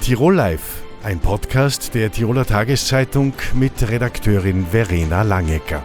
Tirol Live, ein Podcast der Tiroler Tageszeitung mit Redakteurin Verena Langecker.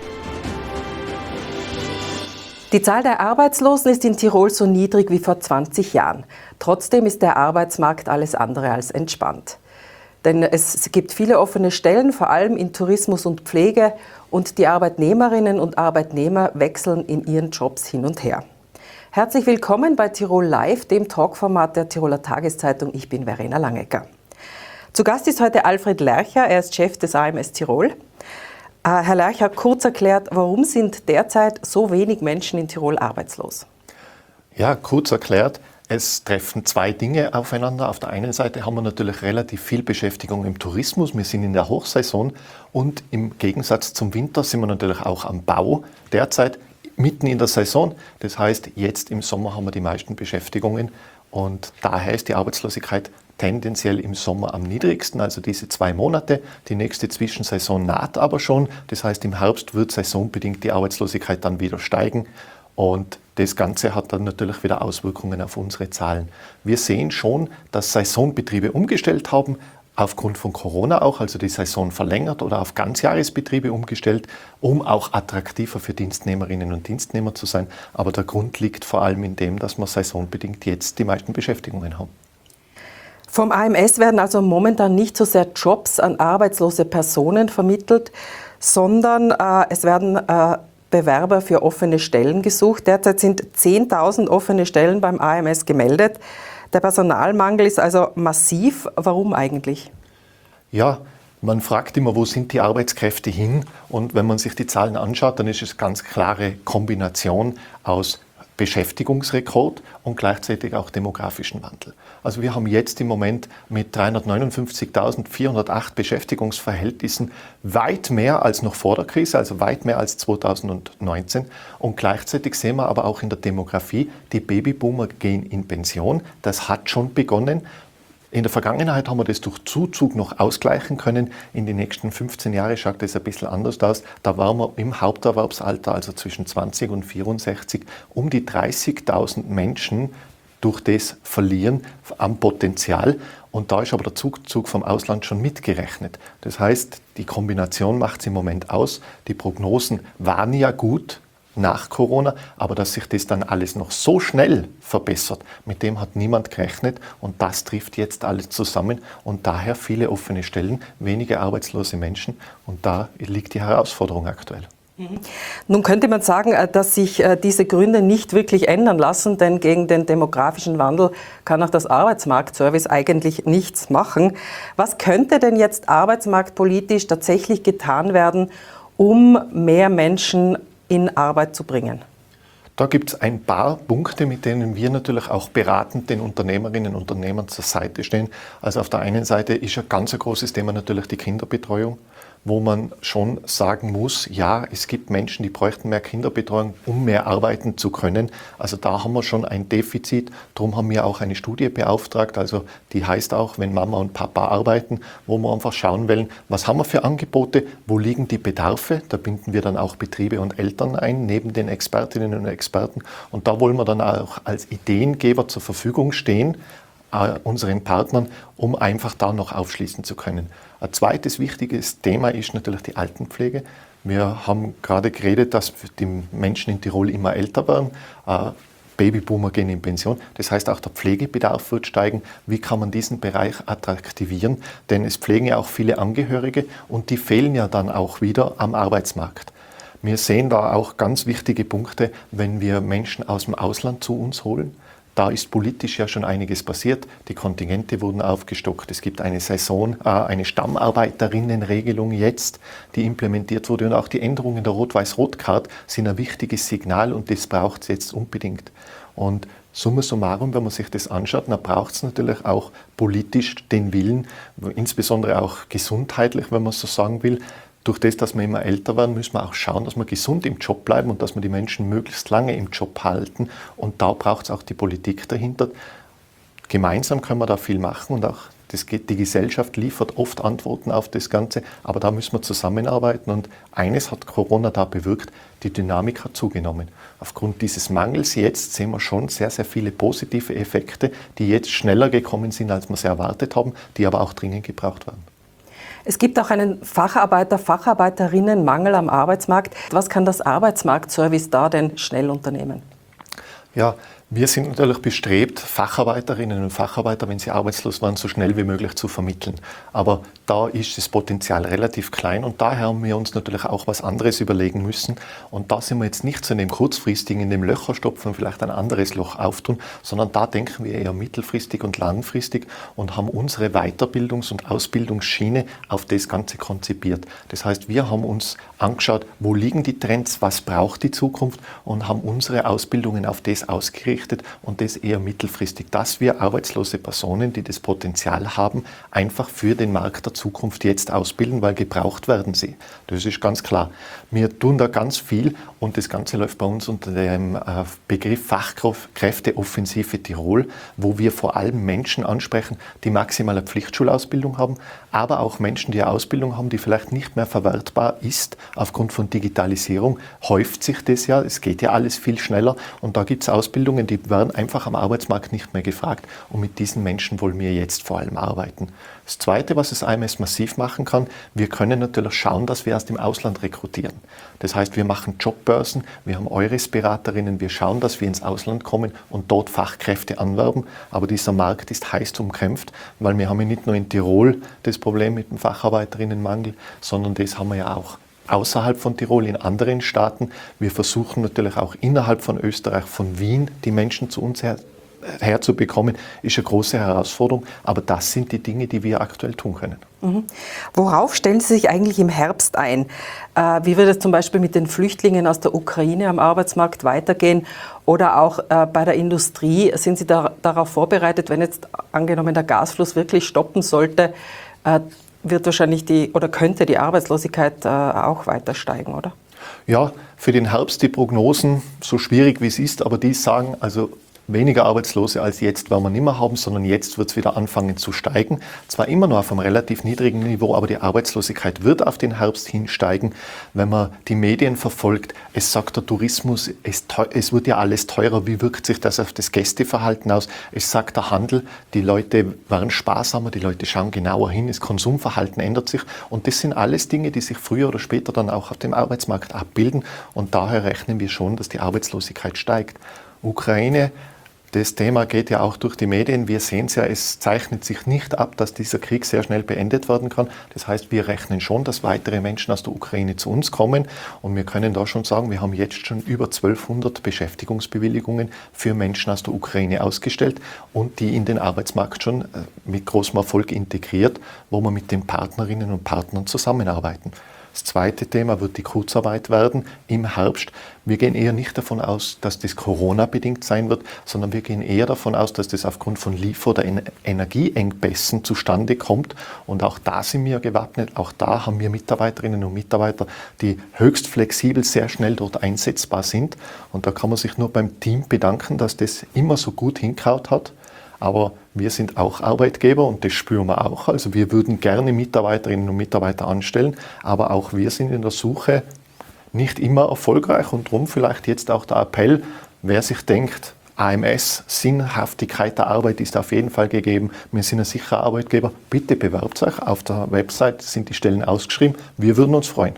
Die Zahl der Arbeitslosen ist in Tirol so niedrig wie vor 20 Jahren. Trotzdem ist der Arbeitsmarkt alles andere als entspannt. Denn es gibt viele offene Stellen, vor allem in Tourismus und Pflege, und die Arbeitnehmerinnen und Arbeitnehmer wechseln in ihren Jobs hin und her. Herzlich willkommen bei Tirol Live, dem Talkformat der Tiroler Tageszeitung. Ich bin Verena Langecker. Zu Gast ist heute Alfred Lercher, er ist Chef des AMS Tirol. Herr Lercher, kurz erklärt, warum sind derzeit so wenig Menschen in Tirol arbeitslos? Ja, kurz erklärt, es treffen zwei Dinge aufeinander. Auf der einen Seite haben wir natürlich relativ viel Beschäftigung im Tourismus. Wir sind in der Hochsaison und im Gegensatz zum Winter sind wir natürlich auch am Bau derzeit mitten in der Saison. Das heißt, jetzt im Sommer haben wir die meisten Beschäftigungen und daher ist die Arbeitslosigkeit tendenziell im Sommer am niedrigsten, also diese 2 Monate. Die nächste Zwischensaison naht aber schon. Das heißt, im Herbst wird saisonbedingt die Arbeitslosigkeit dann wieder steigen. Und das Ganze hat dann natürlich wieder Auswirkungen auf unsere Zahlen. Wir sehen schon, dass Saisonbetriebe umgestellt haben, aufgrund von Corona auch, also die Saison verlängert oder auf Ganzjahresbetriebe umgestellt, um auch attraktiver für Dienstnehmerinnen und Dienstnehmer zu sein. Aber der Grund liegt vor allem in dem, dass wir saisonbedingt jetzt die meisten Beschäftigungen haben. Vom AMS werden also momentan nicht so sehr Jobs an arbeitslose Personen vermittelt, sondern es werden Bewerber für offene Stellen gesucht. Derzeit sind 10.000 offene Stellen beim AMS gemeldet. Der Personalmangel ist also massiv. Warum eigentlich? Ja, man fragt immer, wo sind die Arbeitskräfte hin? Und wenn man sich die Zahlen anschaut, dann ist es eine ganz klare Kombination aus Beschäftigungsrekord und gleichzeitig auch demografischen Wandel. Also wir haben jetzt im Moment mit 359.408 Beschäftigungsverhältnissen weit mehr als noch vor der Krise, also weit mehr als 2019. Und gleichzeitig sehen wir aber auch in der Demografie, die Babyboomer gehen in Pension. Das hat schon begonnen. In der Vergangenheit haben wir das durch Zuzug noch ausgleichen können. In den nächsten 15 Jahren schaut das ein bisschen anders aus. Da waren wir im Haupterwerbsalter, also zwischen 20 und 64, um die 30.000 Menschen durch das verlieren am Potenzial. Und da ist aber der Zuzug vom Ausland schon mitgerechnet. Das heißt, die Kombination macht es im Moment aus. Die Prognosen waren ja gut nach Corona, aber dass sich das dann alles noch so schnell verbessert, mit dem hat niemand gerechnet und das trifft jetzt alles zusammen und daher viele offene Stellen, wenige arbeitslose Menschen und da liegt die Herausforderung aktuell. Nun könnte man sagen, dass sich diese Gründe nicht wirklich ändern lassen, denn gegen den demografischen Wandel kann auch das Arbeitsmarktservice eigentlich nichts machen. Was könnte denn jetzt arbeitsmarktpolitisch tatsächlich getan werden, um mehr Menschen in Arbeit zu bringen? Da gibt es ein paar Punkte, mit denen wir natürlich auch beratend den Unternehmerinnen und Unternehmern zur Seite stehen. Also auf der einen Seite ist ein ganz großes Thema natürlich die Kinderbetreuung, wo man schon sagen muss, ja, es gibt Menschen, die bräuchten mehr Kinderbetreuung, um mehr arbeiten zu können. Also da haben wir schon ein Defizit. Darum haben wir auch eine Studie beauftragt, also die heißt auch, wenn Mama und Papa arbeiten, wo wir einfach schauen wollen, was haben wir für Angebote, wo liegen die Bedarfe. Da binden wir dann auch Betriebe und Eltern ein, neben den Expertinnen und Experten. Und da wollen wir dann auch als Ideengeber zur Verfügung stehen, unseren Partnern, um einfach da noch aufschließen zu können. Ein zweites wichtiges Thema ist natürlich die Altenpflege. Wir haben gerade geredet, dass die Menschen in Tirol immer älter werden. Babyboomer gehen in Pension. Das heißt, auch der Pflegebedarf wird steigen. Wie kann man diesen Bereich attraktivieren? Denn es pflegen ja auch viele Angehörige und die fehlen ja dann auch wieder am Arbeitsmarkt. Wir sehen da auch ganz wichtige Punkte, wenn wir Menschen aus dem Ausland zu uns holen. Da ist politisch ja schon einiges passiert. Die Kontingente wurden aufgestockt. Es gibt eine eine Stammarbeiterinnenregelung jetzt, die implementiert wurde. Und auch die Änderungen der Rot-Weiß-Rot-Card sind ein wichtiges Signal und das braucht es jetzt unbedingt. Und summa summarum, wenn man sich das anschaut, dann braucht es natürlich auch politisch den Willen, insbesondere auch gesundheitlich, wenn man so sagen will. Durch das, dass wir immer älter werden, müssen wir auch schauen, dass wir gesund im Job bleiben und dass wir die Menschen möglichst lange im Job halten. Und da braucht es auch die Politik dahinter. Gemeinsam können wir da viel machen und auch Die Gesellschaft liefert oft Antworten auf das Ganze, aber da müssen wir zusammenarbeiten. Und eines hat Corona da bewirkt, die Dynamik hat zugenommen. Aufgrund dieses Mangels jetzt sehen wir schon sehr, sehr viele positive Effekte, die jetzt schneller gekommen sind, als wir sie erwartet haben, die aber auch dringend gebraucht werden. Es gibt auch einen Facharbeiterinnenmangel am Arbeitsmarkt. Was kann das Arbeitsmarktservice da denn schnell unternehmen? Ja, wir sind natürlich bestrebt, Facharbeiterinnen und Facharbeiter, wenn sie arbeitslos waren, so schnell wie möglich zu vermitteln. Aber da ist das Potenzial relativ klein und daher haben wir uns natürlich auch was anderes überlegen müssen. Und da sind wir jetzt nicht so in dem kurzfristigen, in dem Löcher stopfen und vielleicht ein anderes Loch auftun, sondern da denken wir eher mittelfristig und langfristig und haben unsere Weiterbildungs- und Ausbildungsschiene auf das Ganze konzipiert. Das heißt, wir haben uns angeschaut, wo liegen die Trends, was braucht die Zukunft und haben unsere Ausbildungen auf das ausgerichtet und das eher mittelfristig, dass wir arbeitslose Personen, die das Potenzial haben, einfach für den Markt der Zukunft jetzt ausbilden, weil gebraucht werden sie. Das ist ganz klar. Wir tun da ganz viel und das Ganze läuft bei uns unter dem Begriff Fachkräfteoffensive Tirol, wo wir vor allem Menschen ansprechen, die maximal eine Pflichtschulausbildung haben, aber auch Menschen, die eine Ausbildung haben, die vielleicht nicht mehr verwertbar ist. Aufgrund von Digitalisierung häuft sich das ja, es geht ja alles viel schneller und da gibt es Ausbildungen, die werden einfach am Arbeitsmarkt nicht mehr gefragt und mit diesen Menschen wollen wir jetzt vor allem arbeiten. Das Zweite, was das AMS massiv machen kann, wir können natürlich schauen, dass wir aus dem Ausland rekrutieren. Das heißt, wir machen Jobbörsen, wir haben Eures-Beraterinnen, wir schauen, dass wir ins Ausland kommen und dort Fachkräfte anwerben. Aber dieser Markt ist heiß umkämpft, weil wir haben ja nicht nur in Tirol das Problem mit dem Facharbeiterinnenmangel, sondern das haben wir ja auch außerhalb von Tirol, in anderen Staaten. Wir versuchen natürlich auch innerhalb von Österreich, von Wien, die Menschen zu uns herzubekommen, ist eine große Herausforderung. Aber das sind die Dinge, die wir aktuell tun können. Mhm. Worauf stellen Sie sich eigentlich im Herbst ein? Wie wird es zum Beispiel mit den Flüchtlingen aus der Ukraine am Arbeitsmarkt weitergehen? Oder auch bei der Industrie, sind Sie darauf vorbereitet, wenn jetzt angenommen der Gasfluss wirklich stoppen sollte, wird wahrscheinlich könnte die Arbeitslosigkeit auch weiter steigen, oder? Ja, für den Herbst die Prognosen, so schwierig wie es ist, aber die sagen, also weniger Arbeitslose als jetzt werden wir nicht mehr haben, sondern jetzt wird es wieder anfangen zu steigen. Zwar immer noch auf einem relativ niedrigen Niveau, aber die Arbeitslosigkeit wird auf den Herbst hinsteigen. Wenn man die Medien verfolgt, es sagt der Tourismus, es wird ja alles teurer. Wie wirkt sich das auf das Gästeverhalten aus? Es sagt der Handel, die Leute werden sparsamer, die Leute schauen genauer hin, das Konsumverhalten ändert sich. Und das sind alles Dinge, die sich früher oder später dann auch auf dem Arbeitsmarkt abbilden. Und daher rechnen wir schon, dass die Arbeitslosigkeit steigt. Ukraine, das Thema geht ja auch durch die Medien. Wir sehen es ja, es zeichnet sich nicht ab, dass dieser Krieg sehr schnell beendet werden kann. Das heißt, wir rechnen schon, dass weitere Menschen aus der Ukraine zu uns kommen. Und wir können da schon sagen, wir haben jetzt schon über 1200 Beschäftigungsbewilligungen für Menschen aus der Ukraine ausgestellt und die in den Arbeitsmarkt schon mit großem Erfolg integriert, wo wir mit den Partnerinnen und Partnern zusammenarbeiten. Das zweite Thema wird die Kurzarbeit werden im Herbst. Wir gehen eher nicht davon aus, dass das Corona-bedingt sein wird, sondern wir gehen eher davon aus, dass das aufgrund von Liefer- oder Energieengpässen zustande kommt. Und auch da sind wir gewappnet. Auch da haben wir Mitarbeiterinnen und Mitarbeiter, die höchst flexibel, sehr schnell dort einsetzbar sind. Und da kann man sich nur beim Team bedanken, dass das immer so gut hingehauen hat. Aber wir sind auch Arbeitgeber und das spüren wir auch. Also wir würden gerne Mitarbeiterinnen und Mitarbeiter anstellen, aber auch wir sind in der Suche nicht immer erfolgreich und darum vielleicht jetzt auch der Appell, wer sich denkt, AMS, Sinnhaftigkeit der Arbeit ist auf jeden Fall gegeben. Wir sind ein sicherer Arbeitgeber. Bitte bewerbt euch. Auf der Website sind die Stellen ausgeschrieben. Wir würden uns freuen.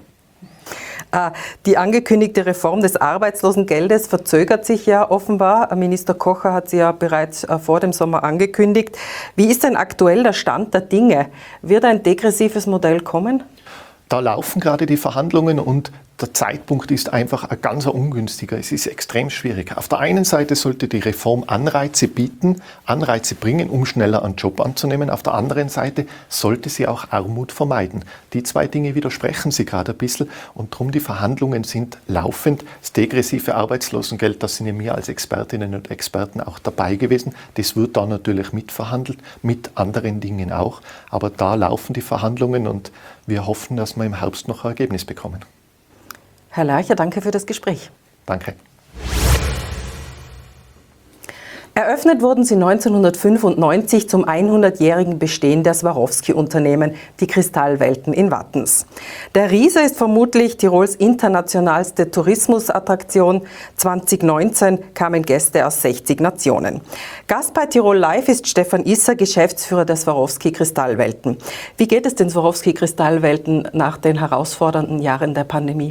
Die angekündigte Reform des Arbeitslosengeldes verzögert sich ja offenbar. Minister Kocher hat sie ja bereits vor dem Sommer angekündigt. Wie ist denn aktuell der Stand der Dinge? Wird ein degressives Modell kommen? Da laufen gerade die Verhandlungen und der Zeitpunkt ist einfach ein ganz ungünstiger. Es ist extrem schwierig. Auf der einen Seite sollte die Reform Anreize bieten, Anreize bringen, um schneller einen Job anzunehmen. Auf der anderen Seite sollte sie auch Armut vermeiden. Die zwei Dinge widersprechen sie gerade ein bisschen und darum die Verhandlungen sind laufend. Das degressive Arbeitslosengeld, da sind ja wir als Expertinnen und Experten auch dabei gewesen. Das wird da natürlich mitverhandelt, mit anderen Dingen auch. Aber da laufen die Verhandlungen und wir hoffen, dass wir im Herbst noch ein Ergebnis bekommen. Herr Lercher, danke für das Gespräch. Danke. Eröffnet wurden sie 1995 zum 100-jährigen Bestehen der Swarovski-Unternehmen, die Kristallwelten in Wattens. Der Riese ist vermutlich Tirols internationalste Tourismusattraktion. 2019 kamen Gäste aus 60 Nationen. Gast bei Tirol Live ist Stefan Isser, Geschäftsführer der Swarovski-Kristallwelten. Wie geht es den Swarovski-Kristallwelten nach den herausfordernden Jahren der Pandemie?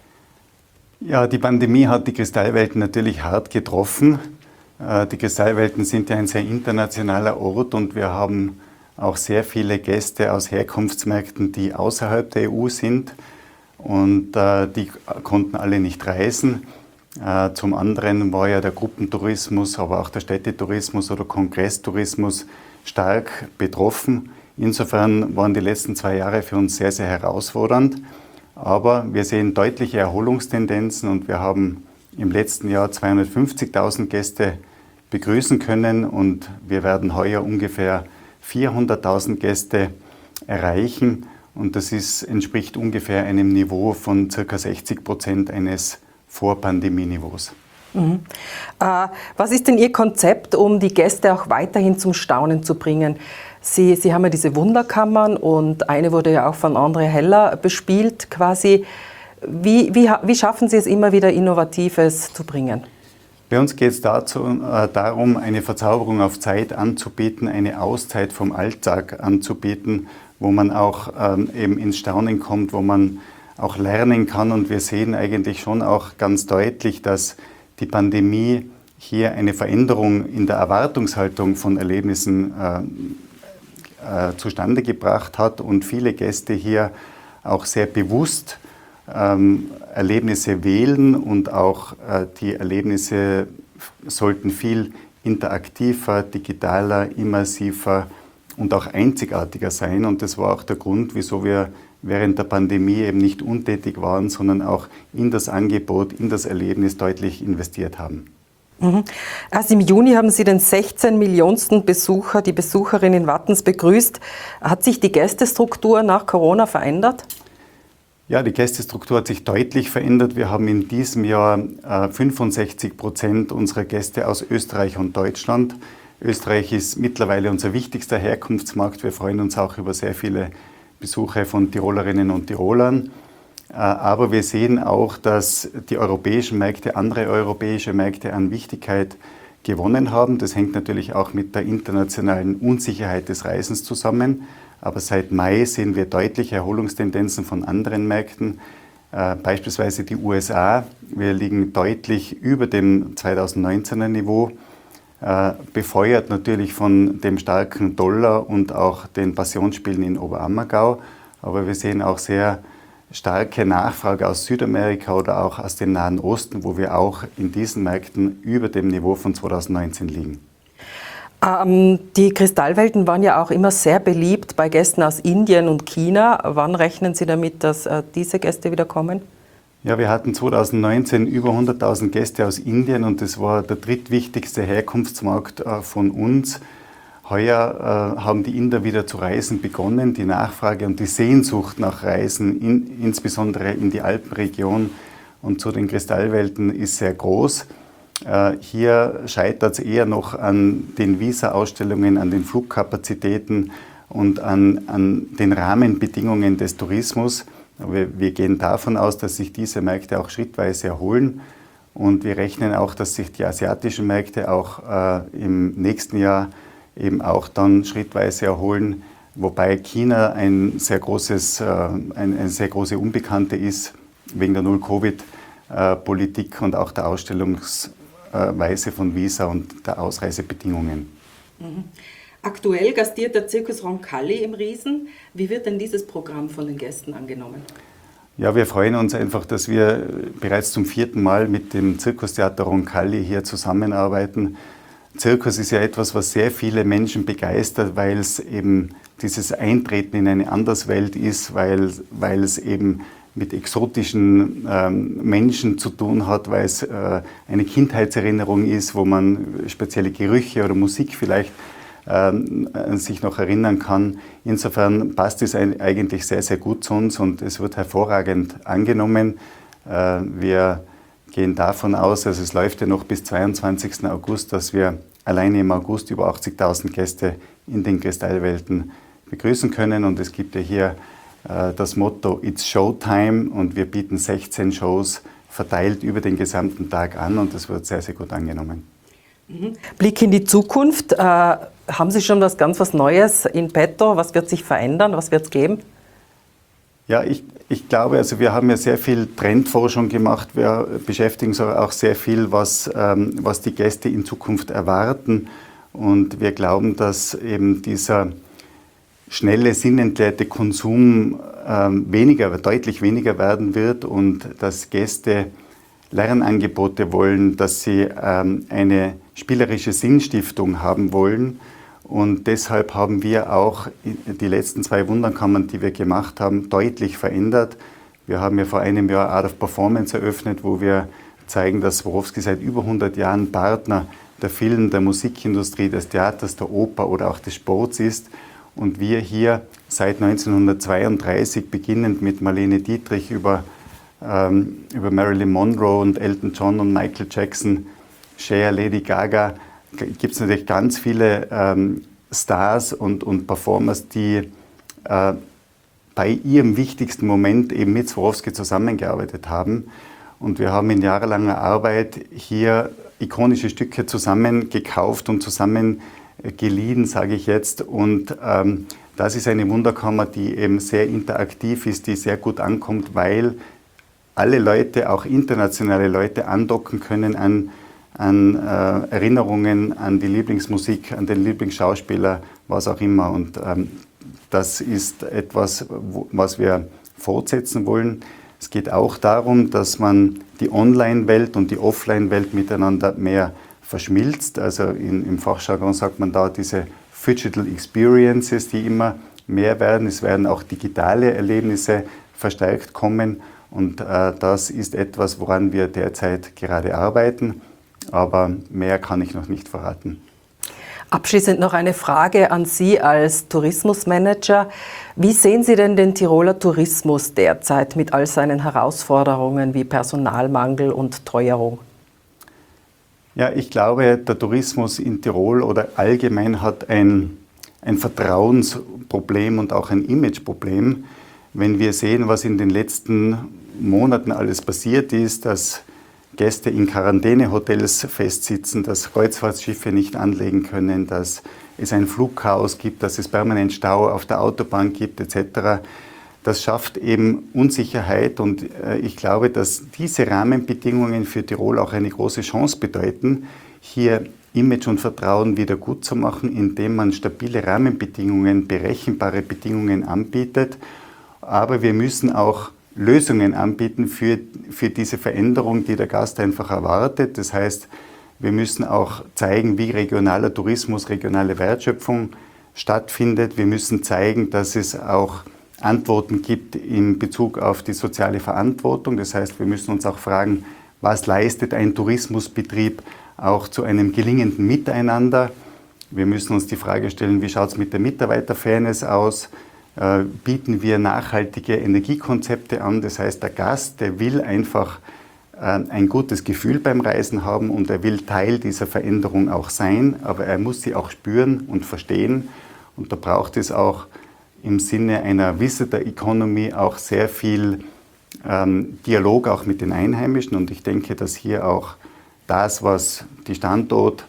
Ja, die Pandemie hat die Kristallwelten natürlich hart getroffen. Die Kristallwelten sind ja ein sehr internationaler Ort und wir haben auch sehr viele Gäste aus Herkunftsmärkten, die außerhalb der EU sind und die konnten alle nicht reisen. Zum anderen war ja der Gruppentourismus, aber auch der Städtetourismus oder Kongresstourismus stark betroffen. Insofern waren die letzten 2 Jahre für uns sehr, sehr herausfordernd. Aber wir sehen deutliche Erholungstendenzen und wir haben im letzten Jahr 250.000 Gäste begrüßen können und wir werden heuer ungefähr 400.000 Gäste erreichen und das entspricht ungefähr einem Niveau von ca. 60% eines Vor-Pandemie-Niveaus. Mhm. Was ist denn Ihr Konzept, um die Gäste auch weiterhin zum Staunen zu bringen? Sie haben ja diese Wunderkammern und eine wurde ja auch von André Heller bespielt quasi. Wie schaffen Sie es immer wieder Innovatives zu bringen? Bei uns geht es darum, eine Verzauberung auf Zeit anzubieten, eine Auszeit vom Alltag anzubieten, wo man auch eben ins Staunen kommt, wo man auch lernen kann. Und wir sehen eigentlich schon auch ganz deutlich, dass die Pandemie hier eine Veränderung in der Erwartungshaltung von Erlebnissen zustande gebracht hat und viele Gäste hier auch sehr bewusst Erlebnisse wählen und auch die Erlebnisse sollten viel interaktiver, digitaler, immersiver und auch einzigartiger sein. Und das war auch der Grund, wieso wir während der Pandemie eben nicht untätig waren, sondern auch in das Angebot, in das Erlebnis deutlich investiert haben. Mhm. Erst im Juni haben Sie den 16 Millionsten Besucher, die Besucherin in Wattens begrüßt. Hat sich die Gästestruktur nach Corona verändert? Ja, die Gästestruktur hat sich deutlich verändert. Wir haben in diesem Jahr 65% unserer Gäste aus Österreich und Deutschland. Österreich ist mittlerweile unser wichtigster Herkunftsmarkt. Wir freuen uns auch über sehr viele Besuche von Tirolerinnen und Tirolern. Aber wir sehen auch, dass die europäischen Märkte, andere europäische Märkte an Wichtigkeit gewonnen haben. Das hängt natürlich auch mit der internationalen Unsicherheit des Reisens zusammen. Aber seit Mai sehen wir deutliche Erholungstendenzen von anderen Märkten, beispielsweise die USA. Wir liegen deutlich über dem 2019er Niveau, befeuert natürlich von dem starken Dollar und auch den Passionsspielen in Oberammergau. Aber wir sehen auch sehr starke Nachfrage aus Südamerika oder auch aus dem Nahen Osten, wo wir auch in diesen Märkten über dem Niveau von 2019 liegen. Die Kristallwelten waren ja auch immer sehr beliebt bei Gästen aus Indien und China. Wann rechnen Sie damit, dass diese Gäste wieder kommen? Ja, wir hatten 2019 über 100.000 Gäste aus Indien und das war der drittwichtigste Herkunftsmarkt von uns. Heuer haben die Inder wieder zu reisen begonnen. Die Nachfrage und die Sehnsucht nach Reisen, insbesondere in die Alpenregion und zu den Kristallwelten, ist sehr groß. Hier scheitert es eher noch an den Visa-Ausstellungen, an den Flugkapazitäten und an den Rahmenbedingungen des Tourismus. Aber wir gehen davon aus, dass sich diese Märkte auch schrittweise erholen. Und wir rechnen auch, dass sich die asiatischen Märkte auch im nächsten Jahr eben auch dann schrittweise erholen. Wobei China eine sehr große Unbekannte ist, wegen der Null-Covid-Politik und auch der Ausstellungsweise von Visa und der Ausreisebedingungen. Mhm. Aktuell gastiert der Circus Roncalli im Riesen. Wie wird denn dieses Programm von den Gästen angenommen? Ja, wir freuen uns einfach, dass wir bereits zum 4. Mal mit dem Zirkustheater Roncalli hier zusammenarbeiten. Zirkus ist ja etwas, was sehr viele Menschen begeistert, weil es eben dieses Eintreten in eine Anderswelt ist, weil es eben mit exotischen Menschen zu tun hat, weil es eine Kindheitserinnerung ist, wo man spezielle Gerüche oder Musik vielleicht sich noch erinnern kann. Insofern passt es eigentlich sehr, sehr gut zu uns und es wird hervorragend angenommen. Wir gehen davon aus, also es läuft ja noch bis 22. August, dass wir alleine im August über 80.000 Gäste in den Kristallwelten begrüßen können. Und es gibt ja hier das Motto It's Showtime und wir bieten 16 Shows verteilt über den gesamten Tag an und das wird sehr, sehr gut angenommen. Blick in die Zukunft. Haben Sie schon was Neues in petto? Was wird sich verändern? Was wird es geben? Ja, ich glaube, also wir haben ja sehr viel Trendforschung gemacht. Wir beschäftigen uns auch sehr viel, was die Gäste in Zukunft erwarten. Und wir glauben, dass eben dieser schnelle, sinnentleerte Konsum deutlich weniger werden wird und dass Gäste Lernangebote wollen, dass sie eine spielerische Sinnstiftung haben wollen. Und deshalb haben wir auch die letzten 2 Wunderkammern, die wir gemacht haben, deutlich verändert. Wir haben ja vor einem Jahr Art of Performance eröffnet, wo wir zeigen, dass Swarovski seit über 100 Jahren Partner der Film-, der Musikindustrie, des Theaters, der Oper oder auch des Sports ist. Und wir hier seit 1932, beginnend mit Marlene Dietrich über Marilyn Monroe und Elton John und Michael Jackson, Cher, Lady Gaga, gibt es natürlich ganz viele Stars und Performers, die bei ihrem wichtigsten Moment eben mit Swarovski zusammengearbeitet haben. Und wir haben in jahrelanger Arbeit hier ikonische Stücke zusammengekauft und zusammengeliehen, sage ich jetzt. Und das ist eine Wunderkammer, die eben sehr interaktiv ist, die sehr gut ankommt, weil alle Leute, auch internationale Leute, andocken können an Erinnerungen, an die Lieblingsmusik, an den Lieblingsschauspieler, was auch immer. Und das ist etwas, was wir fortsetzen wollen. Es geht auch darum, dass man die Online-Welt und die Offline-Welt miteinander mehr verschmilzt. Also im Fachjargon sagt man da diese Phygital Experiences, die immer mehr werden. Es werden auch digitale Erlebnisse verstärkt kommen. Und das ist etwas, woran wir derzeit gerade arbeiten. Aber mehr kann ich noch nicht verraten. Abschließend noch eine Frage an Sie als Tourismusmanager. Wie sehen Sie denn den Tiroler Tourismus derzeit mit all seinen Herausforderungen wie Personalmangel und Teuerung? Ja, ich glaube, der Tourismus in Tirol oder allgemein hat ein Vertrauensproblem und auch ein Imageproblem. Wenn wir sehen, was in den letzten Monaten alles passiert ist, dass Gäste in Quarantänehotels festsitzen, dass Kreuzfahrtschiffe nicht anlegen können, dass es ein Flugchaos gibt, dass es permanent Stau auf der Autobahn gibt etc. Das schafft eben Unsicherheit und ich glaube, dass diese Rahmenbedingungen für Tirol auch eine große Chance bedeuten, hier Image und Vertrauen wieder gut zu machen, indem man stabile Rahmenbedingungen, berechenbare Bedingungen anbietet. Aber wir müssen auch Lösungen anbieten für diese Veränderung, die der Gast einfach erwartet. Das heißt, wir müssen auch zeigen, wie regionaler Tourismus, regionale Wertschöpfung stattfindet. Wir müssen zeigen, dass es auch Antworten gibt in Bezug auf die soziale Verantwortung. Das heißt, wir müssen uns auch fragen, was leistet ein Tourismusbetrieb auch zu einem gelingenden Miteinander. Wir müssen uns die Frage stellen, wie schaut es mit der Mitarbeiterfairness aus? Bieten wir nachhaltige Energiekonzepte an. Das heißt, der Gast, der will einfach ein gutes Gefühl beim Reisen haben und er will Teil dieser Veränderung auch sein, aber er muss sie auch spüren und verstehen. Und da braucht es auch im Sinne einer Visitor Economy auch sehr viel Dialog auch mit den Einheimischen. Und ich denke, dass hier auch das, was die Standort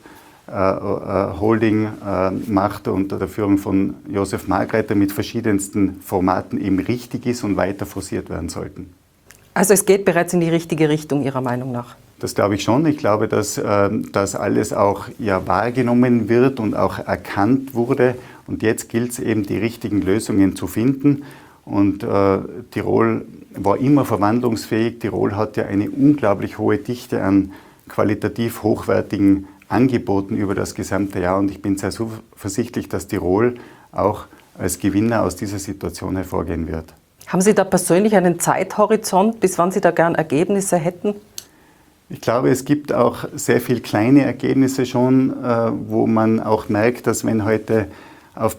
Holding macht unter der Führung von Josef Margreiter mit verschiedensten Formaten eben richtig ist und weiter forciert werden sollten. Also es geht bereits in die richtige Richtung Ihrer Meinung nach? Das glaube ich schon. Ich glaube, dass das alles auch ja wahrgenommen wird und auch erkannt wurde. Und jetzt gilt es eben, die richtigen Lösungen zu finden. Und Tirol war immer verwandlungsfähig. Tirol hat ja eine unglaublich hohe Dichte an qualitativ hochwertigen Angeboten über das gesamte Jahr und ich bin sehr zuversichtlich, dass Tirol auch als Gewinner aus dieser Situation hervorgehen wird. Haben Sie da persönlich einen Zeithorizont, bis wann Sie da gern Ergebnisse hätten? Ich glaube, es gibt auch sehr viele kleine Ergebnisse schon, wo man auch merkt, dass wenn heute auf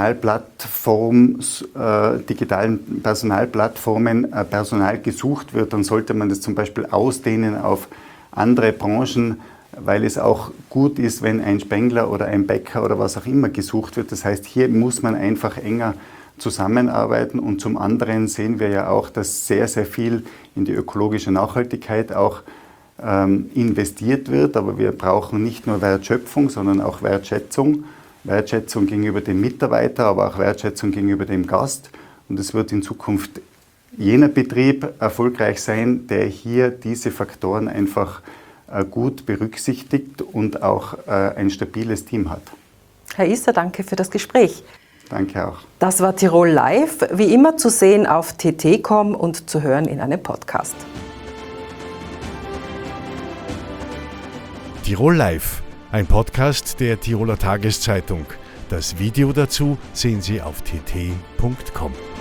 digitalen Personalplattformen Personal gesucht wird, dann sollte man das zum Beispiel ausdehnen auf andere Branchen, weil es auch gut ist, wenn ein Spengler oder ein Bäcker oder was auch immer gesucht wird. Das heißt, hier muss man einfach enger zusammenarbeiten und zum anderen sehen wir ja auch, dass sehr, sehr viel in die ökologische Nachhaltigkeit auch investiert wird, aber wir brauchen nicht nur Wertschöpfung, sondern auch Wertschätzung. Wertschätzung gegenüber dem Mitarbeiter, aber auch Wertschätzung gegenüber dem Gast. Und es wird in Zukunft jener Betrieb erfolgreich sein, der hier diese Faktoren einfach gut berücksichtigt und auch ein stabiles Team hat. Herr Isser, danke für das Gespräch. Danke auch. Das war Tirol Live, wie immer zu sehen auf tt.com und zu hören in einem Podcast. Tirol Live, ein Podcast der Tiroler Tageszeitung. Das Video dazu sehen Sie auf tt.com.